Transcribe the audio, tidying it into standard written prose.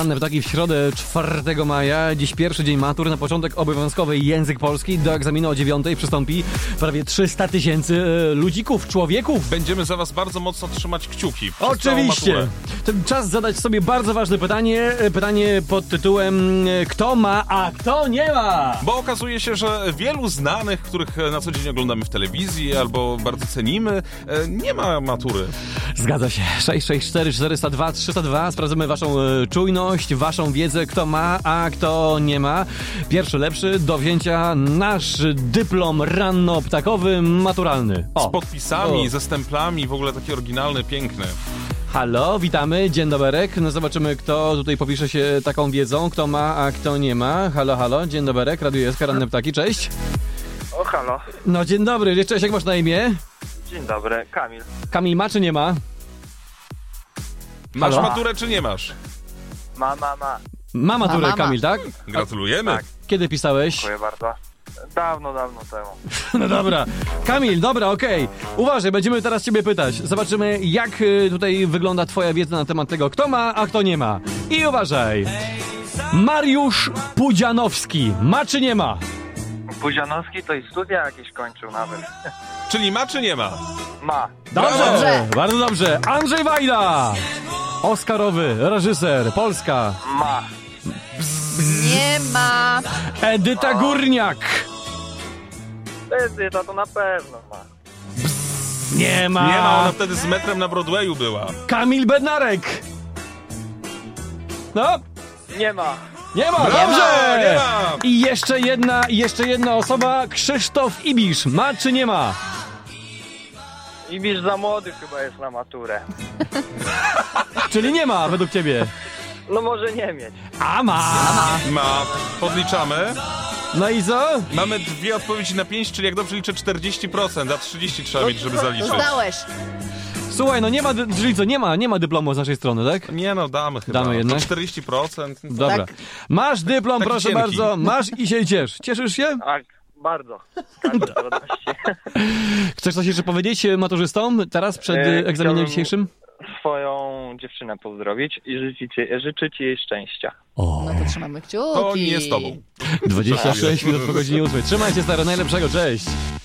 Ranne Ptaki w środę 4 maja. Dziś pierwszy dzień matur. Na początek obowiązkowy język polski. Do egzaminu o 9:00 przystąpi prawie 300 000 ludzików, człowieków. Będziemy za was bardzo mocno trzymać kciuki. Oczywiście. Ten czas zadać sobie bardzo ważne pytanie. Pytanie pod tytułem kto ma, a kto nie ma? Bo okazuje się, że wielu znanych, których na co dzień oglądamy w telewizji albo bardzo cenimy, nie ma matury. Zgadza się. 664 402 302. Sprawdzamy waszą czujność, waszą wiedzę, kto ma, a kto nie ma. Pierwszy lepszy do wzięcia nasz dyplom ranno-ptakowy maturalny. Z podpisami, ze stemplami, w ogóle taki oryginalny, piękny. Halo, witamy, dzień doberek. No zobaczymy, kto tutaj popisze się taką wiedzą, kto ma, a kto nie ma. Halo, halo, dzień doberek, Radio SK, Ranne Ptaki, cześć. O, halo. No dzień dobry, cześć, jak masz na imię? Dzień dobry, Kamil. Kamil ma czy nie ma? Masz Halo? maturę czy nie masz? Ma. Ma maturę, Ma. Kamil, tak? Gratulujemy. Tak. Kiedy pisałeś? Dziękuję bardzo. Dawno temu. No dobra. Kamil, dobra, okej. Uważaj, będziemy teraz ciebie pytać. Zobaczymy, jak tutaj wygląda twoja wiedza na temat tego, kto ma, a kto nie ma. I uważaj. Mariusz Pudzianowski. Ma czy nie ma? Puzianowski to i studia jakieś kończył nawet. Czyli ma czy nie ma? Ma. Dobrze. Bardzo dobrze. Andrzej Wajda. Oscarowy reżyser, Polska. Ma. Nie ma. Edyta Górniak. Edyta to na pewno ma. Nie ma. Nie ma, ona wtedy z metrem na Broadwayu była. Kamil Bednarek. No, Nie ma. nie ma. Brawo, Dobrze. nie ma. I jeszcze jedna osoba, Krzysztof Ibisz. Ma czy nie ma? Ibisz za młody chyba jest na maturę. Czyli nie ma według ciebie. No może nie mieć. A ma. Ma. Podliczamy. No i co? Mamy 2 odpowiedzi na 5, czyli jak dobrze liczę 40%, a 30 trzeba mieć, żeby zaliczyć. Zdałeś. Słuchaj, no nie ma, czyli co, nie ma dyplomu z naszej strony, tak? Nie no, damy chyba. Damy jednak? To 40%. Dobra. Tak. Masz dyplom, Taki proszę cienki. bardzo, masz i się ciesz. Cieszysz się? Tak, bardzo. Każdy z radości. Chcesz coś jeszcze powiedzieć maturzystom teraz przed egzaminem chciałbym- dzisiejszym? Swoją dziewczynę pozdrowić i życzyć jej szczęścia. O, No to trzymamy kciuki. To nie z tobą. 26 minut po godzinie 8. Trzymaj się, stary, najlepszego, cześć.